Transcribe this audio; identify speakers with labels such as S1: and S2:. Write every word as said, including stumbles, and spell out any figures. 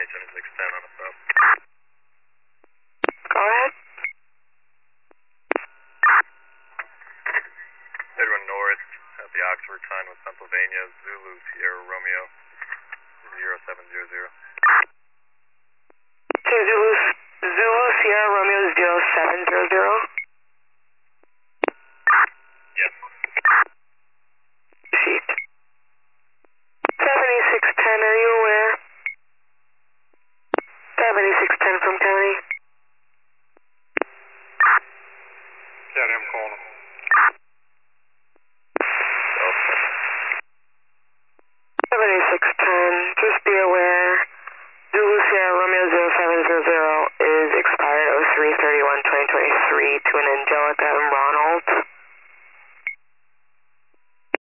S1: seventy-six ten on a stop.
S2: Go ahead.
S1: Edwin North at the Oxford sign with Pennsylvania, Zulu Sierra Romeo zero seven zero zero.
S2: Two Zulu, Zulu Sierra Romeo zero seven zero zero.